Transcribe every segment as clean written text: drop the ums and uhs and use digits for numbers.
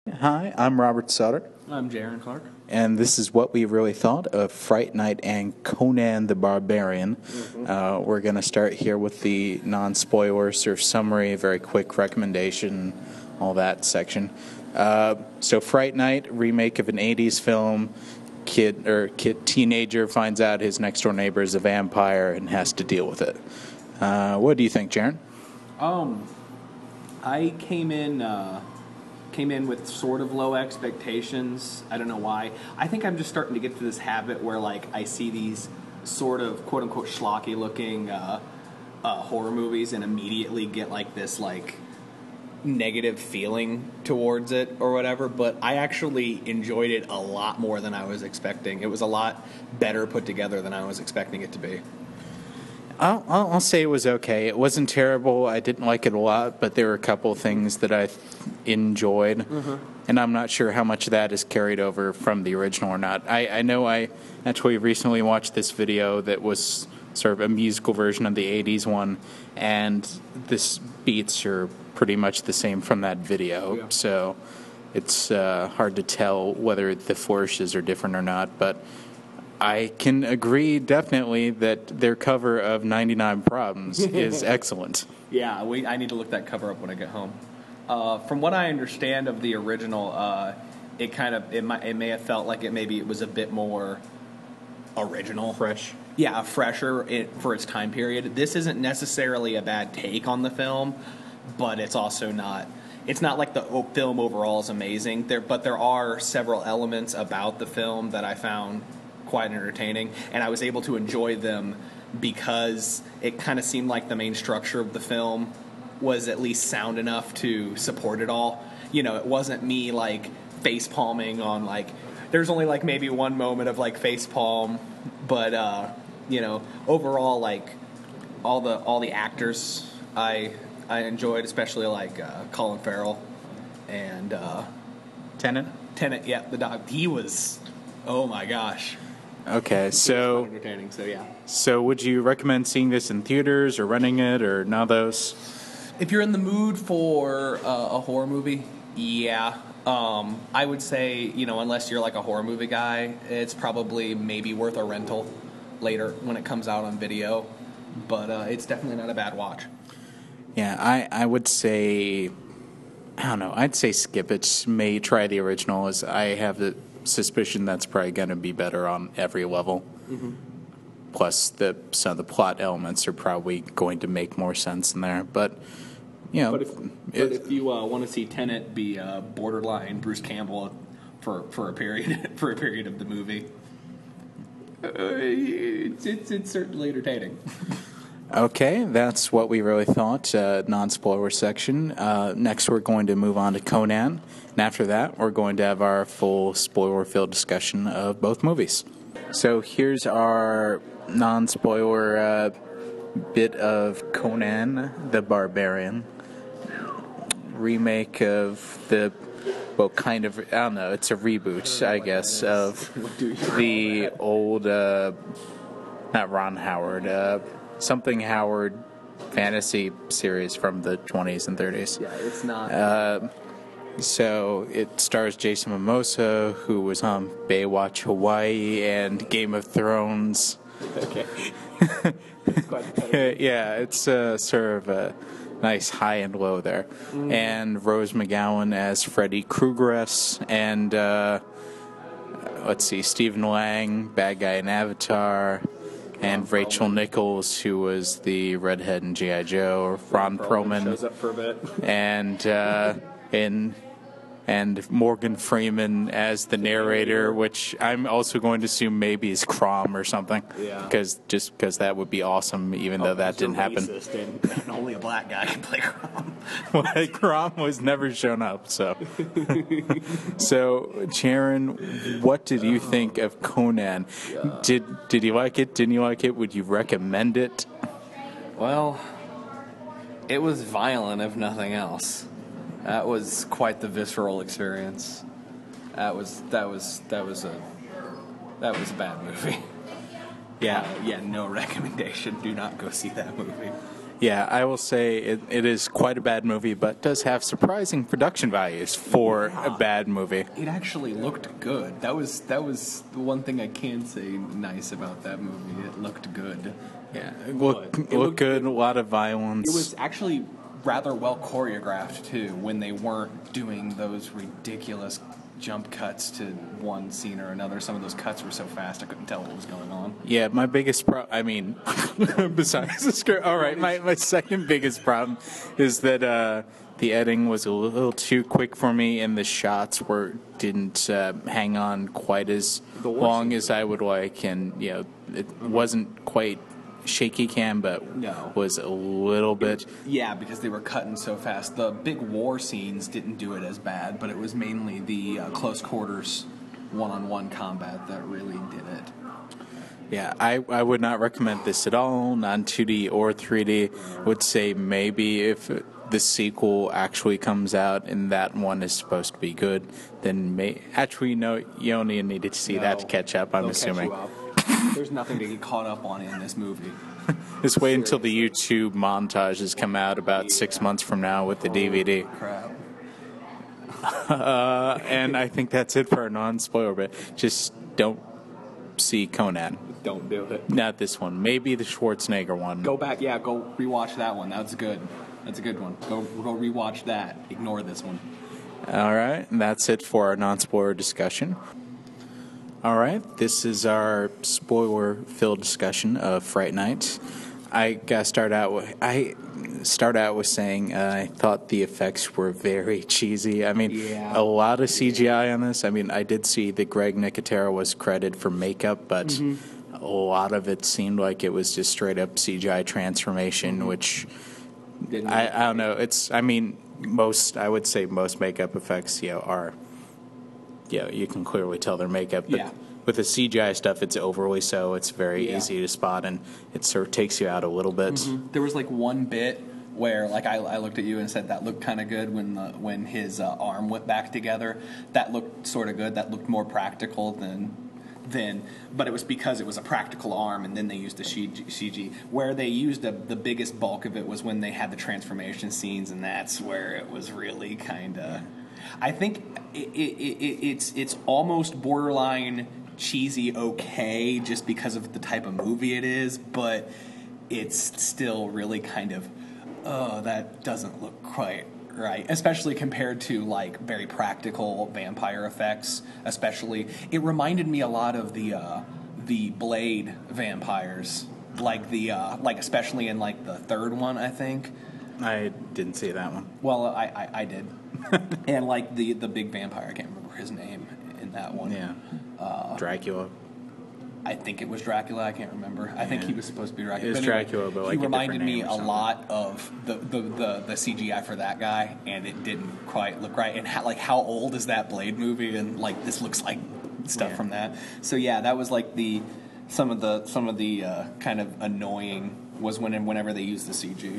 Hi, I'm Robert Sutter, I'm Jaron Clark. and this is what we really thought of Fright Night and Conan the Barbarian. We're going to start here with the non-spoiler sort of summary, very quick recommendation, all that section. So Fright Night, remake of an 80s film. Teenager finds out his next door neighbor is a vampire and has to deal with it. What do you think, Jaron? I came in with sort of low expectations. I don't know why. I think I'm just starting to get to this habit where like I see these sort of quote unquote schlocky looking horror movies and immediately get like this like negative feeling towards it or whatever, but I actually enjoyed it a lot more than I was expecting. It was a lot better put together than I was expecting it to be. I'll say it was okay. It wasn't terrible. I didn't like it a lot, but there were a couple of things that I enjoyed, and I'm not sure how much of that is carried over from the original or not. I know I actually recently watched this video that was sort of a musical version of the 80s one, and the beats are pretty much the same from that video, Yeah. so it's hard to tell whether the flourishes are different or not, but I can agree definitely that their cover of 99 Problems is excellent. Yeah, I need to look that cover up when I get home. From what I understand of the original, it may have felt like it was a bit more original, Fresh. yeah, fresher for its time period. This isn't necessarily a bad take on the film, but it's also not. It's not like the film overall is amazing. But there are several elements about the film that I found quite entertaining, and I was able to enjoy them because it kind of seemed like the main structure of the film was at least sound enough to support it all. You know, it wasn't me like face palming on like. There's only like maybe one moment of like face palm, but overall like all the actors I enjoyed, especially like Colin Farrell and Tenant? Tennant. Yeah, the dog. He was. Oh my gosh. Okay, So entertaining. So yeah. so would you recommend seeing this in theaters or renting it or none of those? If you're in the mood for a horror movie, yeah. I would say, unless you're like a horror movie guy, it's probably maybe worth a rental later when it comes out on video. But it's definitely not a bad watch. Yeah, I would say, I don't know, I'd say skip it. May try the original, as I have the suspicion that's probably going to be better on every level. Plus, some of the plot elements are probably going to make more sense in there. But, But if you want to see Tenet be borderline Bruce Campbell for a period for a period of the movie, it's certainly entertaining. Okay, that's what we really thought, non-spoiler section. Next, we're going to move on to Conan, and after that, we're going to have our full spoiler-filled discussion of both movies. So here's our non-spoiler bit of Conan the Barbarian, remake of the, well, kind of, I don't know, it's a reboot, I guess, of the old, not Ron Howard, something Howard fantasy series from the 20s and 30s. Yeah, it's not. So it stars Jason Momoa, who was on Baywatch Hawaii and Game of Thrones. Okay. It's quite the Yeah, it's sort of a nice high and low there. And Rose McGowan as Freddy Krueger, and let's see, Stephen Lang, bad guy in Avatar, and Rachel Nichols, who was the redhead in G.I. Joe, Ron Perlman shows up for a bit. and Morgan Freeman as the narrator, which I'm also going to assume maybe is Crom or something. Yeah. Because that would be awesome, even though that didn't happen. And only a black guy can play Crom. Well, Crom was never shown up, so. So, Sharon, what did you think of Conan? Did you like it? Didn't you like it? Would you recommend it? Well, it was violent, if nothing else. That was quite the visceral experience. That was a bad movie. Yeah. Yeah, no recommendation. Do not go see that movie. Yeah, I will say it is quite a bad movie, but does have surprising production values for a bad movie. It actually looked good. That was the one thing I can say nice about that movie. It looked good. Yeah, it looked good. A lot of violence. It was actually rather well choreographed too. When they weren't doing those ridiculous jump cuts to one scene or another. Some of those cuts were so fast I couldn't tell what was going on. Yeah, my biggest besides the script, all right, my second biggest problem is that the editing was a little too quick for me, and the shots didn't hang on quite as long as I would like, and it wasn't quite shaky cam, but was a little bit. Yeah, because they were cutting so fast. The big war scenes didn't do it as bad, but it was mainly the close quarters one-on-one combat that really did it. Yeah, I would not recommend this at all, not 2D or 3D. I would say maybe if the sequel actually comes out and that one is supposed to be good, then you only needed to see that to catch up, I'm assuming. There's nothing to get caught up on in this movie. Just wait until the YouTube montages come out about 6 months from now with the DVD. Crap. And I think that's it for our non-spoiler bit. Just don't see Conan. Don't do it. Not this one. Maybe the Schwarzenegger one. Go back. Yeah, go rewatch that one. That's good. That's a good one. Go rewatch that. Ignore this one. All right. And that's it for our non-spoiler discussion. All right, this is our spoiler-filled discussion of Fright Night. I gotta start out with saying I thought the effects were very cheesy. I mean, a lot of CGI on this. I mean, I did see that Greg Nicotero was credited for makeup, but a lot of it seemed like it was just straight-up CGI transformation, which I don't know. I would say most makeup effects, are. Yeah, you can clearly tell their makeup. But with the CGI stuff, it's overly so. It's very easy to spot, and it sort of takes you out a little bit. Mm-hmm. There was one bit where I looked at you and said that looked kind of good when his arm went back together. That looked sort of good. That looked more practical than, but it was because it was a practical arm, and then they used the CG. Where they used the biggest bulk of it was when they had the transformation scenes, and that's where it was really kind of. I think it's almost borderline cheesy okay just because of the type of movie it is, but it's still really kind of, that doesn't look quite right, especially compared to very practical vampire effects. Especially, it reminded me a lot of the Blade vampires, especially in the third one, I think. I didn't see that one. Well, I did. And the big vampire, I can't remember his name in that one. Yeah. Dracula. I think it was Dracula. I can't remember. I think he was supposed to be Dracula. It was Dracula, but he reminded me a lot of the CGI for that guy, and it didn't quite look right. And how old is that Blade movie? And this looks like stuff from that. So yeah, that was some of the kind of annoying was whenever they used the CG.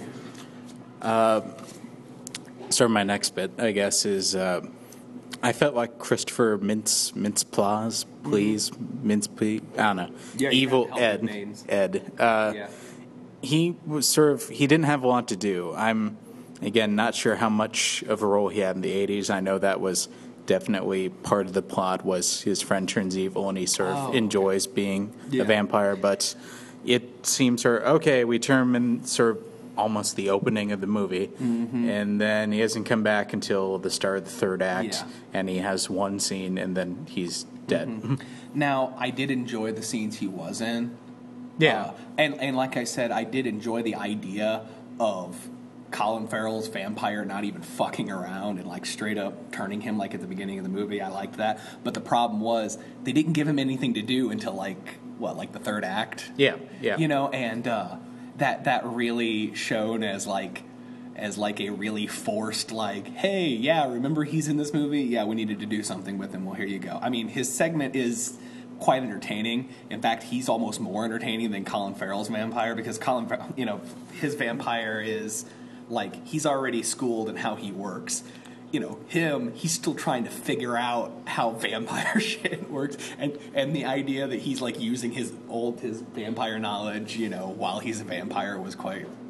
So my next bit, I guess, is I felt like Christopher Mintz-Plasse, I don't know. Yeah, Evil Ed. He was he didn't have a lot to do. I'm, again, not sure how much of a role he had in the 80s. I know that was definitely part of the plot was his friend turns evil and he sort of enjoys being a vampire, but it seems we turn him in sort of almost the opening of the movie, and then he hasn't come back until the start of the third act, and he has one scene, and then he's dead. Now, I did enjoy the scenes he was in. Yeah. And like I said, I did enjoy the idea of Colin Farrell's vampire not even fucking around and straight up turning him at the beginning of the movie. I liked that. But the problem was they didn't give him anything to do until the third act. Yeah. And that really shown as a really forced hey, yeah, remember he's in this movie? Yeah, we needed to do something with him. Well, here you go. I mean, his segment is quite entertaining. In fact, he's almost more entertaining than Colin Farrell's vampire because his vampire is he's already schooled in how he works. He's still trying to figure out how vampire shit works, and the idea that he's using his vampire knowledge, while he's a vampire was quite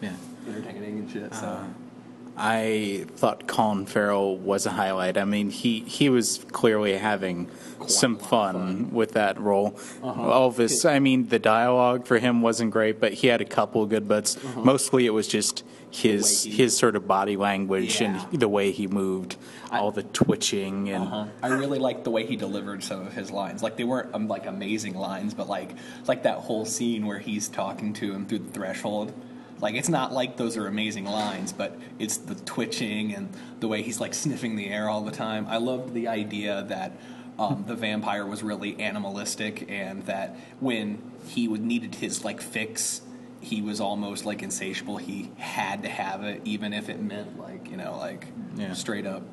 entertaining and shit. So. I thought Colin Farrell was a highlight. I mean, he was clearly having some fun with that role. All of his, I mean, the dialogue for him wasn't great, but he had a couple of good bits. Mostly it was just his sort of body language and the way he moved, all the twitching and. I really liked the way he delivered some of his lines. Like they weren't like amazing lines, but like that whole scene where he's talking to him through the threshold. Like, it's not like those are amazing lines, but it's the twitching and the way he's, like, sniffing the air all the time. I loved the idea that the vampire was really animalistic and that when he needed his, like, fix, he was almost, like, insatiable. He had to have it, even if it meant, like, you know, like, straight up,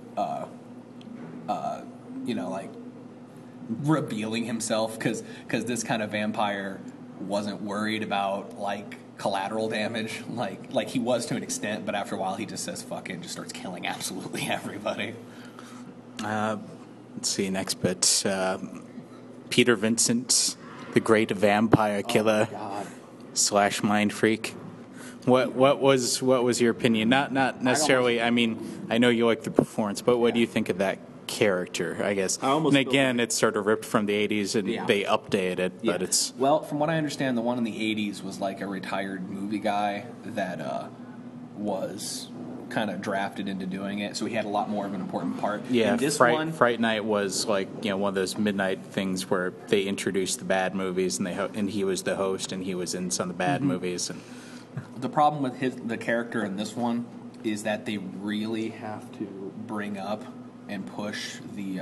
you know, like, revealing himself. Because this kind of vampire wasn't worried about, like, collateral damage, like he was to an extent, but after a while he just says fuck it and just starts killing absolutely everybody. Let's see, next bit. Peter Vincent, the great vampire killer / mind freak. What was your opinion? Not necessarily. I mean, I know you like the performance, but what do you think of that character, I guess? And again, it's sort of ripped from the 80s and they updated it, but it's... Well, from what I understand, the one in the 80s was like a retired movie guy that was kind of drafted into doing it, so he had a lot more of an important part. Yeah, and this Fright Night was like, you know, one of those midnight things where they introduced the bad movies and he was the host and he was in some of the bad movies. And the problem with the character in this one is that they really have to bring up and push the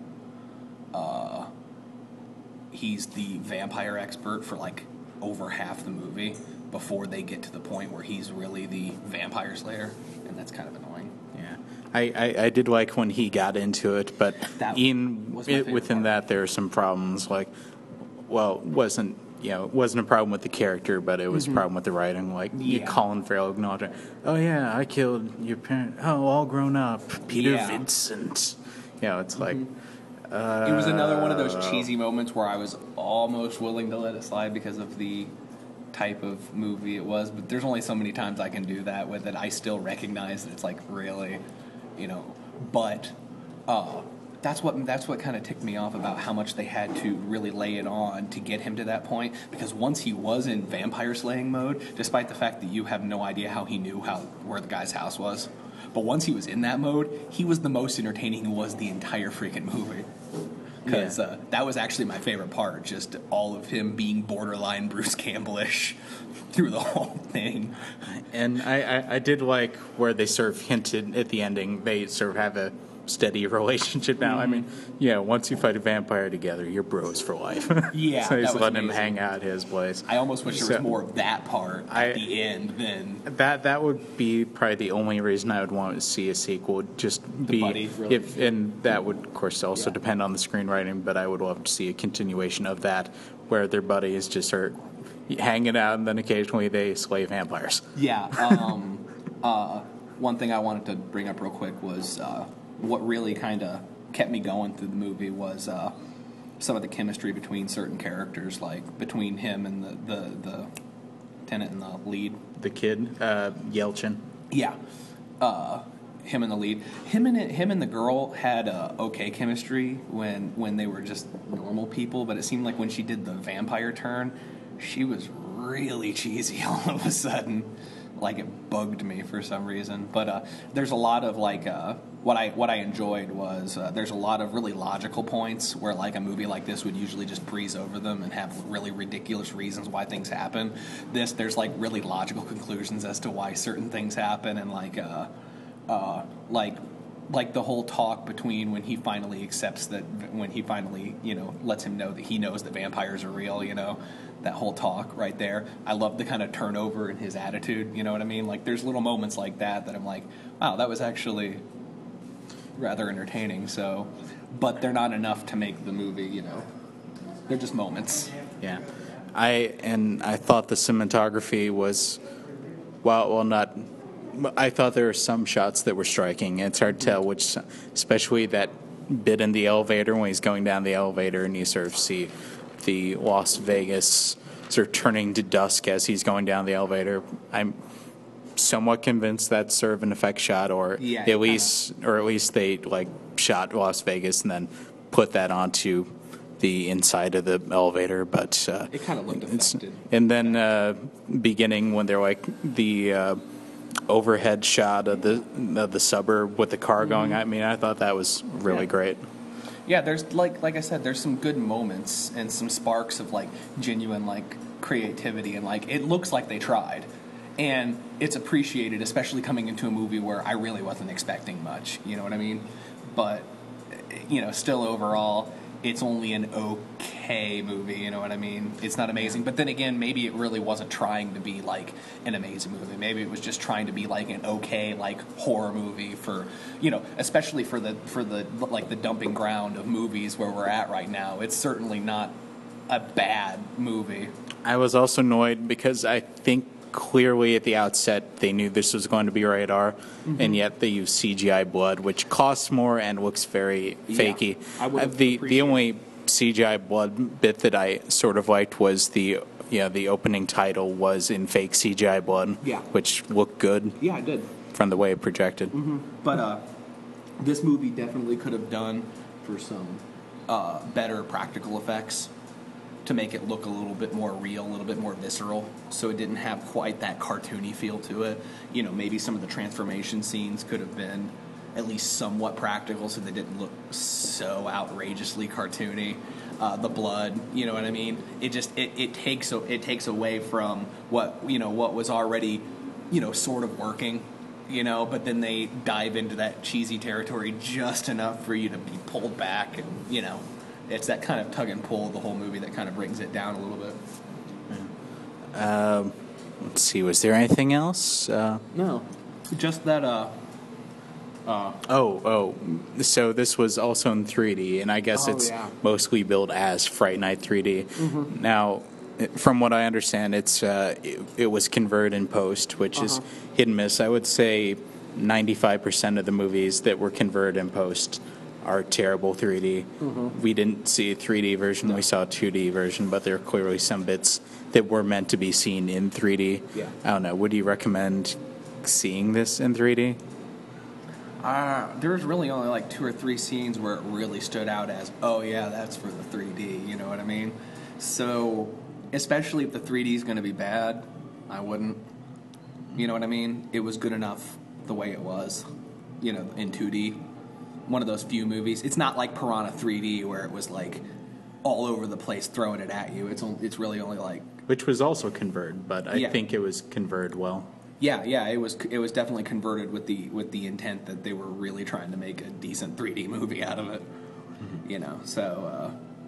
he's the vampire expert for like over half the movie before they get to the point where he's really the vampire slayer, and that's kind of annoying. Yeah, I did like when he got into it, but within that there are some problems. Like, well, it wasn't a problem with the character, but it was a problem with the writing. Like Colin Farrell acknowledging, "Oh yeah, I killed your parent. Oh, all grown up, Peter Vincent." You know, it's like. It was another one of those cheesy moments where I was almost willing to let it slide because of the type of movie it was, but there's only so many times I can do that with it. I still recognize that it's like really, you know, but that's what kind of ticked me off about how much they had to really lay it on to get him to that point, because once he was in vampire slaying mode, despite the fact that you have no idea how he knew where the guy's house was, but once he was in that mode, he was the most entertaining he was the entire freaking movie. Because that was actually my favorite part, just all of him being borderline Bruce Campbell-ish through the whole thing. And I did like where they sort of hinted at the ending, they sort of have a steady relationship now. I mean, once you fight a vampire together, you're bros for life. Yeah, so he's letting amazing. him hang out at his place. I almost wish there was more of that part at the end than... That would be probably the only reason I would want to see a sequel. Just be buddy, really. And that would, of course, also depend on the screenwriting. But I would love to see a continuation of that, where their buddies just are hanging out, and then occasionally they slay vampires. Yeah. One thing I wanted to bring up real quick was what really kind of kept me going through the movie was some of the chemistry between certain characters, like between him and the tenant and the lead. The kid, Yelchin. Yeah. Him and the lead. Him and the girl had okay chemistry when they were just normal people, but it seemed like when she did the vampire turn, she was really cheesy all of a sudden. Like, it bugged me for some reason. But there's a lot of, like, what I enjoyed was there's a lot of really logical points where, like, a movie like this would usually just breeze over them and have really ridiculous reasons why things happen. There's, like, really logical conclusions as to why certain things happen, and, like the whole talk between when he finally accepts that, when he finally, lets him know that he knows that vampires are real, that whole talk right there. I love the kind of turnover in his attitude, you know what I mean? Like, there's little moments like that I'm like, wow, that was actually rather entertaining. So, but they're not enough to make the movie, They're just moments. Yeah. I thought the cinematography was, I thought there were some shots that were striking. It's hard to tell which, especially that bit in the elevator when he's going down the elevator and you sort of see the Las Vegas sort of turning to dusk as he's going down the elevator. somewhat convinced that's sort of an effect shot, or Yeah, at least they like shot Las Vegas and then put that onto the inside of the elevator. But It kind of looked affected. and then beginning when they're like the overhead shot of the suburb with the car going. I mean, I thought that was really great. Yeah, there's like I said, there's some good moments and some sparks of like genuine like creativity, and like it looks like they tried, and it's appreciated, especially coming into a movie where I really wasn't expecting much. You know what I mean? But still overall, it's only an okay movie. You know what I mean? It's not amazing, but then again, maybe it really wasn't trying to be like an amazing movie. Maybe it was just trying to be like an okay like horror movie for especially for the like the dumping ground of movies where we're at right now. It's certainly not a bad movie. I was also annoyed because I think clearly at the outset they knew this was going to be rated R, and yet they used CGI blood, which costs more and looks very fakey. I would've The only CGI blood bit that I sort of liked was the opening title was in fake CGI blood, Yeah. which looked good Yeah, it did. from the way it projected. But this movie definitely could have done for some better practical effects to make it look a little bit more real, a little bit more visceral, so it didn't have quite that cartoony feel to it. Maybe some of the transformation scenes could have been at least somewhat practical, so they didn't look so outrageously cartoony. The blood, you know what I mean? It takes away from what was already sort of working. But then they dive into that cheesy territory just enough for you to be pulled back, and it's that kind of tug and pull of the whole movie that kind of brings it down a little bit. Let's see, was there anything else? No, just that. So this was also in 3D, and I guess it's mostly billed as Fright Night 3D. Now, from what I understand, it was converted in post, which is hit and miss. I would say 95% of the movies that were converted in post are terrible 3D. We didn't see a 3D version, we saw a 2D version, but there are clearly some bits that were meant to be seen in 3D. Yeah. I don't know, would you recommend seeing this in 3D? There's really only like 2 or 3 scenes where it really stood out as, oh yeah, that's for the 3D, you know what I mean? So, especially if the 3D is going to be bad, I wouldn't. You know what I mean? It was good enough the way it was, in 2D. One of those few movies. It's not like Piranha 3D where it was like all over the place throwing it at you. It's really only like, which was also converted, but I think it was converted well. Yeah, it was definitely converted with the intent that they were really trying to make a decent 3D movie out of it. So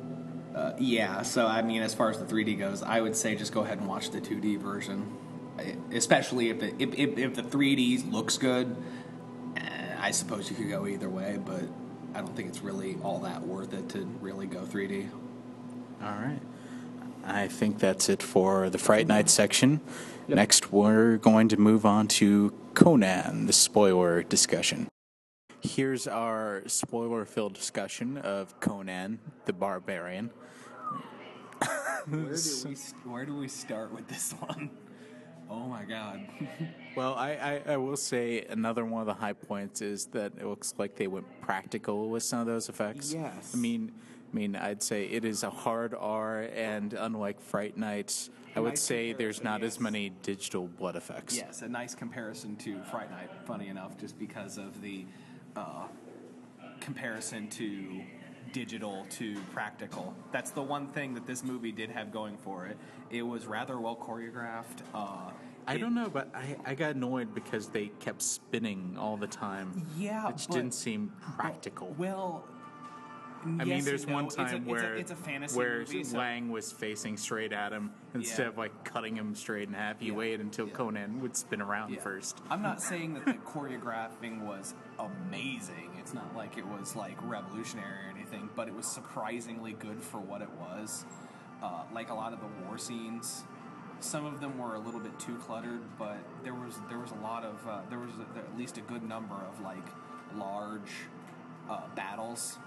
I mean, as far as the 3D goes, I would say just go ahead and watch the 2D version, especially if the 3D looks good. I suppose you could go either way, but I don't think it's really all that worth it to really go 3D. All right. I think that's it for the Fright Night section. Yep. Next, we're going to move on to Conan, the spoiler discussion. Here's our spoiler-filled discussion of Conan the Barbarian. Where do we start with this one? Oh my God. Well, I will say another one of the high points is that it looks like they went practical with some of those effects. Yes. I mean, I'd say it is a hard R, and unlike Fright Night, I would say there's not as many digital blood effects. Yes, a nice comparison to Fright Night, funny enough, just because of the comparison to digital to practical. That's the one thing that this movie did have going for it. It was rather well choreographed. I don't know, but I got annoyed because they kept spinning all the time. Yeah, which didn't seem practical. Well, I mean, there's one time where it's a fantasy where movie, Lang was facing straight at him instead of like cutting him straight in half. He waited until Conan would spin around first. I'm not saying that the choreographing was amazing. It's not like it was like revolutionary or anything, but it was surprisingly good for what it was. Like a lot of the war scenes, some of them were a little bit too cluttered, but there was a lot of there was at least a good number of like large battles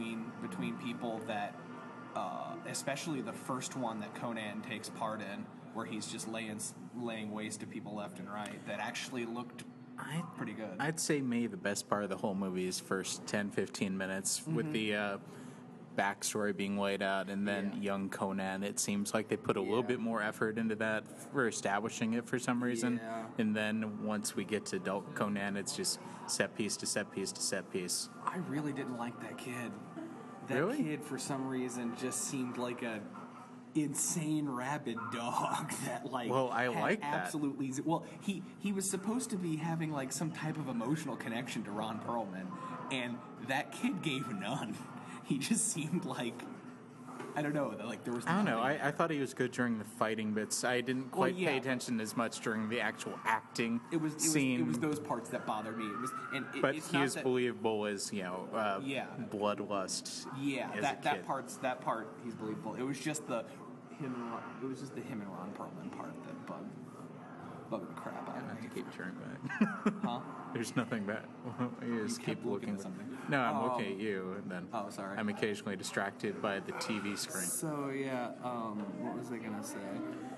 between people that especially the first one that Conan takes part in, where he's just laying waste to people left and right, that actually looked pretty good. I'd say maybe the best part of the whole movie is first 10-15 minutes with the backstory being laid out, and then young Conan. It seems like they put a little bit more effort into that for establishing it for some reason. Yeah. And then once we get to adult Conan, it's just set piece to set piece to set piece. I really didn't like that kid. That Really? kid, for some reason, just seemed like a insane rabid dog that Well, I had like that. absolutely well he was supposed to be having like some type of emotional connection to Ron Perlman, and that kid gave none. He just seemed like, I don't know, like there was I don't know. nothing. I thought he was good during the fighting bits. I didn't quite yeah. pay attention as much during the actual acting It was scene. those parts that bothered me. It was, and but it's he not is that, believable as, Yeah. bloodlust. Yeah, as a that kid. that part he's believable. It was just the him and Ron Perlman part that bugged the crap out I have of to me. keep turning back. Huh? There's nothing back. You just kept keep looking looking. at something. No, I'm looking at you, and then Oh, sorry. I'm occasionally distracted by the TV screen. So yeah, what was I gonna say?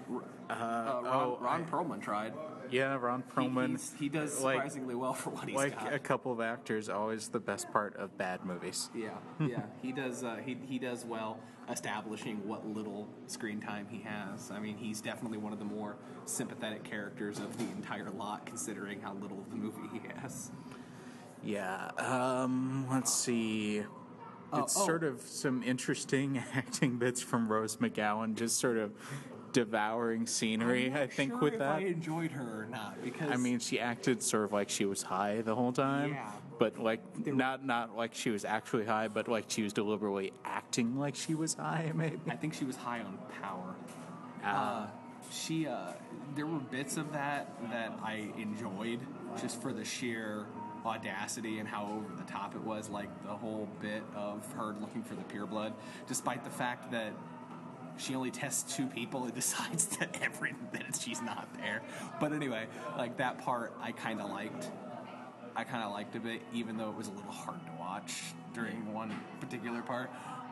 oh, Ron Perlman tried. Yeah, Ron Perlman. He does like- surprisingly well for what he's Like got. a couple of actors, always the best part of bad movies. Yeah, he does. He does well establishing what little screen time he has. I mean, he's definitely one of the more sympathetic characters of the entire lot, considering how little of the movie he has. Yeah. Let's see. It's sort of some interesting acting bits from Rose McGowan, just sort of devouring scenery. I think sure with if that. I enjoyed her or not, because I mean, she acted sort of like she was high the whole time. Yeah. But like not like she was actually high, but like she was deliberately acting like she was high. Maybe. I think she was high on power. Ah. There were bits of that I enjoyed just for the sheer audacity and how over the top it was, like the whole bit of her looking for the pureblood, despite the fact that she only tests 2 people and decides that she's not there. But anyway, like that part I kind of liked. I kind of liked a bit, even though it was a little hard to watch during one particular part.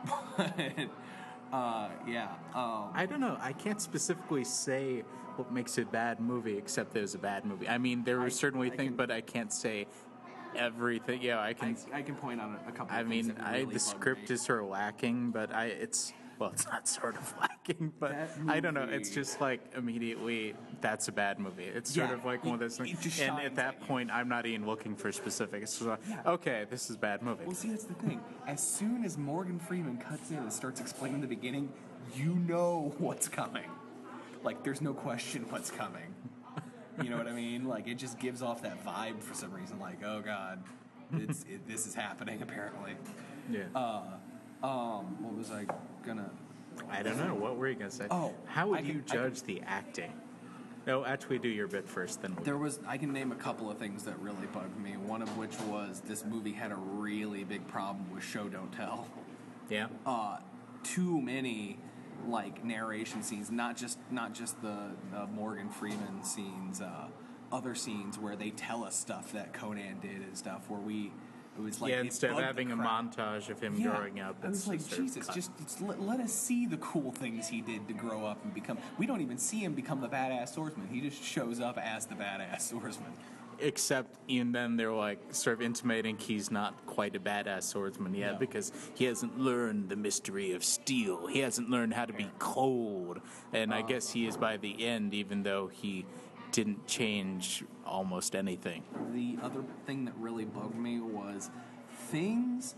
But I don't know. I can't specifically say what makes it a bad movie, except that it was a bad movie. I mean, there were certainly I things, can- but I can't say everything. Yeah, I can. I can point out a couple. I of things mean, that really the bugged script me. is sort of lacking, but it's not sort of lacking, but That I don't know. movie- It's just like immediately that's a bad movie. It's sort Yeah, of like one of those it things. just And shines at that at you. point, I'm not even looking for specifics. It's just like, Yeah. okay, this is a bad movie. Well, see, that's the thing. As soon as Morgan Freeman cuts in and starts explaining the beginning, you know what's coming. Like, there's no question what's coming. You know what I mean? Like, it just gives off that vibe for some reason. Like, oh god, this is happening apparently. Yeah. What was I gonna? I don't know. What were you gonna say? Oh, how would I you can- judge the acting? No, actually, do your bit first, then we'll I can name a couple of things that really bugged me. One of which was this movie had a really big problem with show don't tell. Yeah. Too many like narration scenes, not just the Morgan Freeman scenes, other scenes where they tell us stuff that Conan did and stuff where it was like yeah, it instead of bugged having the a crap. montage of him Yeah, growing up, I was it's like, just sort of Jesus, cut. just let us see the cool things he did to grow up and become. We don't even see him become the badass swordsman. He just shows up as the badass swordsman. Except, and then they're like sort of intimating he's not quite a badass swordsman yet No. because he hasn't learned the mystery of steel. He hasn't learned how to be cold. And I guess he is by the end, even though he didn't change almost anything. The other thing that really bugged me was things,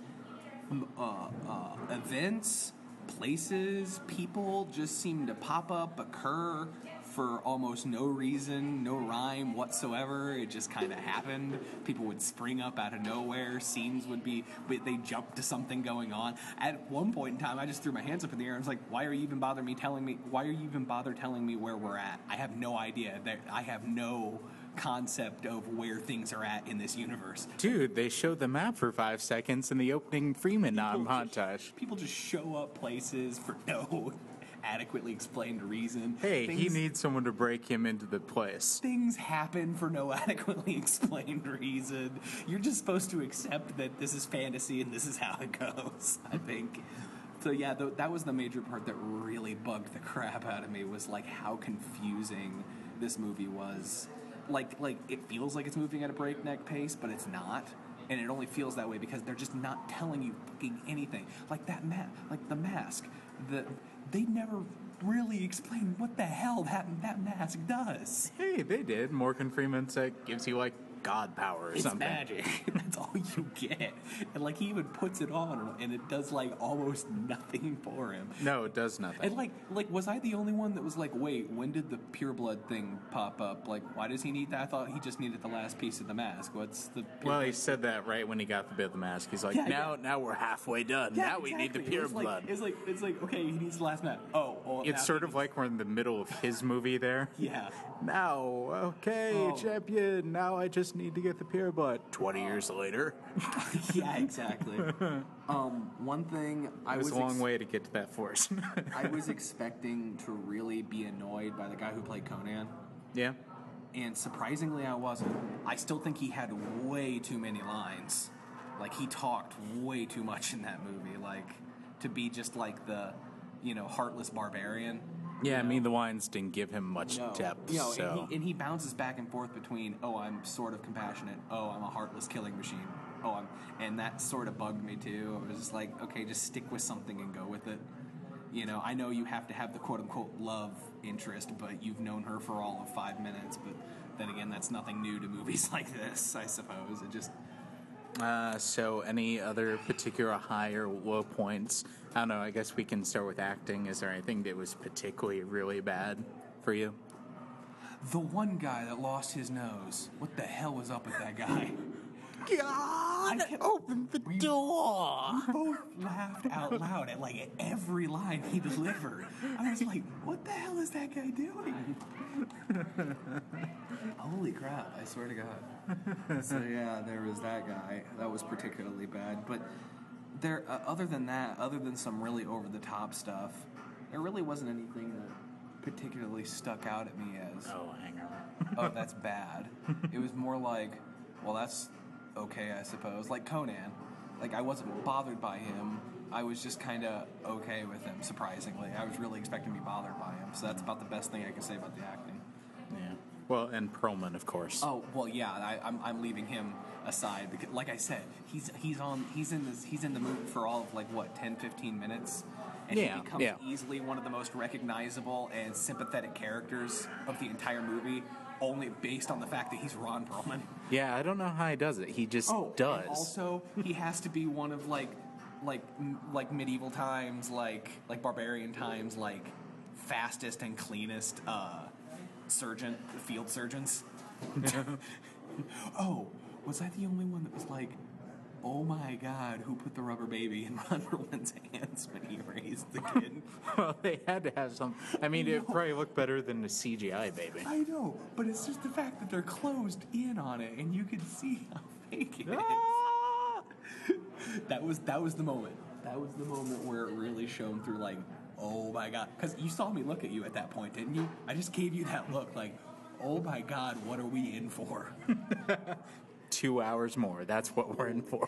events, places, people just seem to pop up, occur for almost no reason, no rhyme whatsoever. It just kind of happened. People would spring up out of nowhere. Scenes would be, they jump to something going on. At one point in time, I just threw my hands up in the air and was like, why are you even telling me where we're at? I have no idea. I have no concept of where things are at in this universe. Dude, they show the map for 5 seconds in the opening Freeman montage. People just show up places for no adequately explained reason. Hey, he needs someone to break him into the place. Things happen for no adequately explained reason. You're just supposed to accept that this is fantasy and this is how it goes, I think. So yeah, that was the major part that really bugged the crap out of me, was like how confusing this movie was. Like it feels like it's moving at a breakneck pace, but it's not. And it only feels that way because they're just not telling you fucking anything. Like the mask. They never really explain what the hell that mask does. Hey, they did. Morgan Freeman said gives you like god power or something. It's magic. That's all you get. And like he even puts it on, and it does like almost nothing for him. No, it does nothing. And like was I the only one that was like, wait, when did the pure blood thing pop up? Like, why does he need that? I thought he just needed the last piece of the mask. What's the? Well, he said that right when he got the bit of the mask. He's like, now we're halfway done. Yeah, now we need the pure blood. It's like okay, he needs the last mask. It's sort of like we're in the middle of his movie there. Yeah. Now, okay, champion. Now I just need to get the pure blood. 20 years later. Yeah, exactly. One thing It was a long way to get to that force. I was expecting to really be annoyed by the guy who played Conan. Yeah. And surprisingly, I wasn't. I still think he had way too many lines. Like, he talked way too much in that movie. Like, to be just like the, heartless barbarian. Yeah, I mean, the lines didn't give him much depth. So. And he bounces back and forth between, I'm sort of compassionate. I'm a heartless killing machine. And that sort of bugged me too. It was just like, okay, just stick with something and go with it. I know you have to have the quote-unquote love interest, but you've known her for all of 5 minutes. But then again, that's nothing new to movies like this, I suppose. It just... So any other particular high or low points? I don't know, I guess we can start with acting. Is there anything that was particularly really bad for you? The one guy that lost his nose. What the hell was up with that guy? God, open the door! We both laughed out loud at like every line he delivered. I was like, what the hell is that guy doing? Holy crap, I swear to God. So yeah, there was that guy. That was particularly bad. But there, other than that, other than some really over-the-top stuff, there really wasn't anything that particularly stuck out at me as... Oh, hang on. Oh, that's bad. It was more like, well, that's... okay, I suppose. Like Conan. Like, I wasn't bothered by him. I was just kind of okay with him, surprisingly. I was really expecting to be bothered by him. So that's about the best thing I can say about the acting. Yeah. Well, and Perlman, of course. Oh, well, yeah, I'm leaving him aside because, like I said, he's in the movie for all of, 10, 15 minutes. And he becomes easily one of the most recognizable and sympathetic characters of the entire movie, only based on the fact that he's Ron Perlman. Yeah, I don't know how he does it. He just does. And also, he has to be one of like medieval times, like barbarian times, like fastest and cleanest field surgeons. Oh, was I the only one that was like, oh my God, who put the rubber baby in Ron Perlman's hands when he raised the kid? Well, they had to have some. I mean, it probably looked better than the CGI baby. I know, but it's just the fact that they're closed in on it, and you can see how fake it is. Ah! That was the moment. That was the moment where it really shone through, like, oh my God. Because you saw me look at you at that point, didn't you? I just gave you that look, like, oh my God, what are we in for? 2 hours more. That's what we're in for.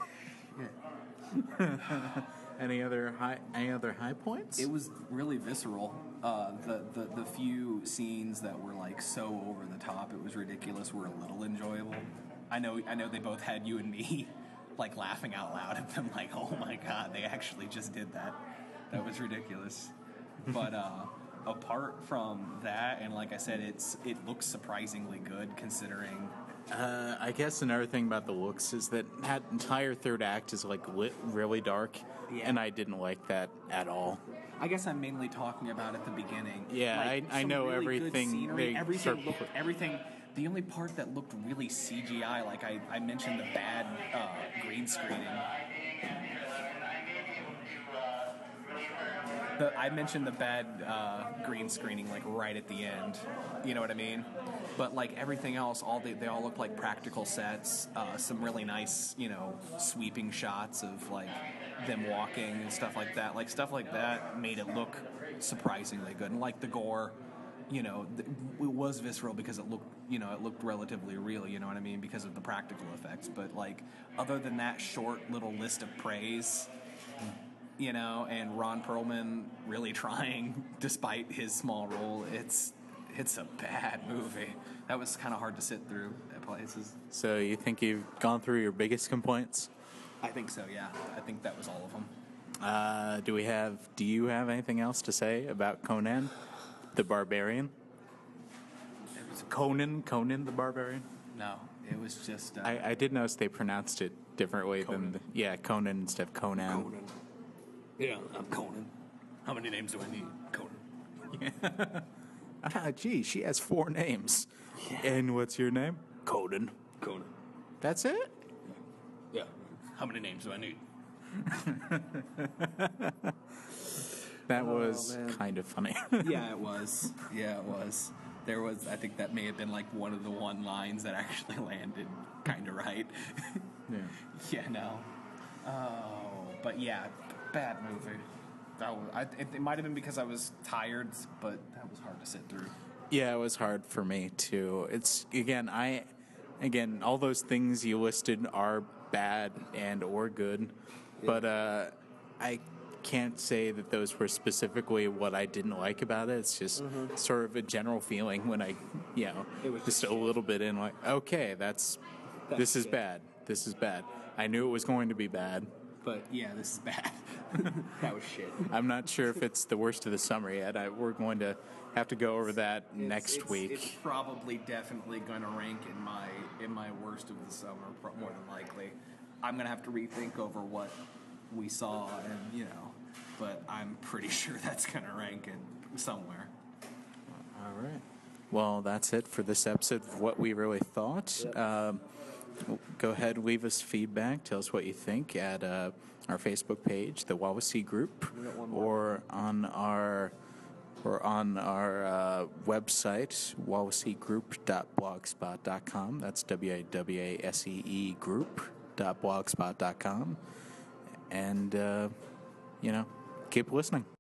Yeah. Any other high points? It was really visceral. The few scenes that were like so over the top, it was ridiculous, were a little enjoyable. I know they both had you and me like laughing out loud at them, like, oh my God, they actually just did that. That was ridiculous. But apart from that, and like I said, it looks surprisingly good considering. I guess another thing about the looks is that entire third act is like lit really dark, and I didn't like that at all. I guess I'm mainly talking about at the beginning. Yeah, like, I know really everything. Scenery, everything. The only part that looked really CGI, like I mentioned, the bad green screening. I mentioned the bad green screening, like right at the end. You know what I mean? But like everything else, they all look like practical sets. Some really nice, sweeping shots of like them walking and stuff like that. Like stuff like that made it look surprisingly good. And like the gore, it was visceral because it looked relatively real. You know what I mean? Because of the practical effects. But like other than that short little list of praise. you know, and Ron Perlman really trying despite his small role. It's a bad movie. That was kind of hard to sit through at places. So you think you've gone through your biggest complaints? I think so, yeah. I think that was all of them. Do you have anything else to say about Conan the Barbarian? It was, Conan the Barbarian? no, it was just... I did notice they pronounced it differently Conan. Conan instead of Conan. Conan. Yeah, I'm Conan. How many names do I need? Conan. Gee, she has 4 names. And what's your name? Conan. Conan. That's it? Yeah. How many names do I need? That was man. kind of funny. Yeah, it was. Yeah, it was. There was, I think that may have been like one of the one lines that actually landed kind of right. Yeah. Yeah, no. Oh, but yeah, bad movie. It might have been because I was tired, but that was hard to sit through. Yeah, it was hard for me too. It's again, all those things you listed are bad and or good, but I can't say that those were specifically what I didn't like about it. It's just sort of a general feeling when it was just a little bit in like, okay, this is shit. bad. This is bad. I knew it was going to be bad. But yeah, this is bad. That was shit. I'm not sure if it's the worst of the summer yet. We're going to have to go over that next week. It's probably definitely going to rank in my worst of the summer, more than likely. I'm going to have to rethink over what we saw, and but I'm pretty sure that's going to rank in somewhere. All right. Well, that's it for this episode of What We Really Thought. Yep. Go ahead, leave us feedback. Tell us what you think at our Facebook page, the Wawasee Group, or on our website, wawaseegroup.blogspot.com. That's WAWASEE group.blogspot.com. And keep listening.